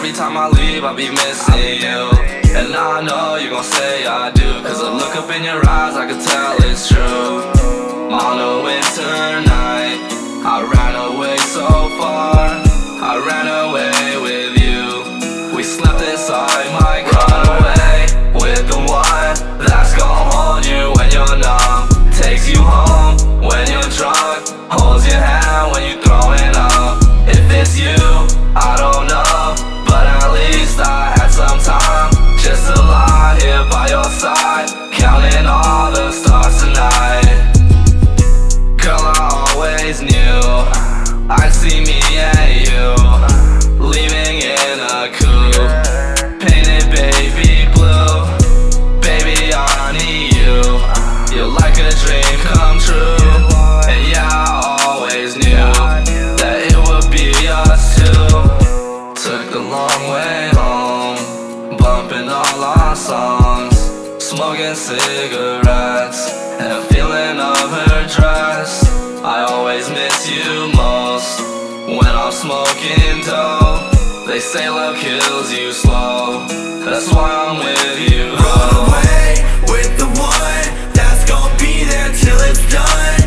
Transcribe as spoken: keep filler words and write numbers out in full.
every time I leave I'll be missing you. And I know you gon' say I do, cause I look up in your eyes, I can tell it's true. On a winter night, I ran away so far, I ran away with you. We slept inside my car, away with the one that's gon' hold you when you're numb, takes you home when you're drunk, holds your hand when you're throwing up. If it's you, I don't know, but at least I had some time just to lie here by your side, counting all the stars tonight. Girl, I always knew I'd see me and you leaving in a coupe, painted baby blue. Baby, I need you, you're like a dream come true. And yeah, I always knew that it would be us two. Took the long way home, bumping all our songs, smoking cigarettes and feeling of her dress. I always miss you most when I'm smoking dope. They say love kills you slow, that's why I'm with you. Run away with the one that's gon' be there till it's done.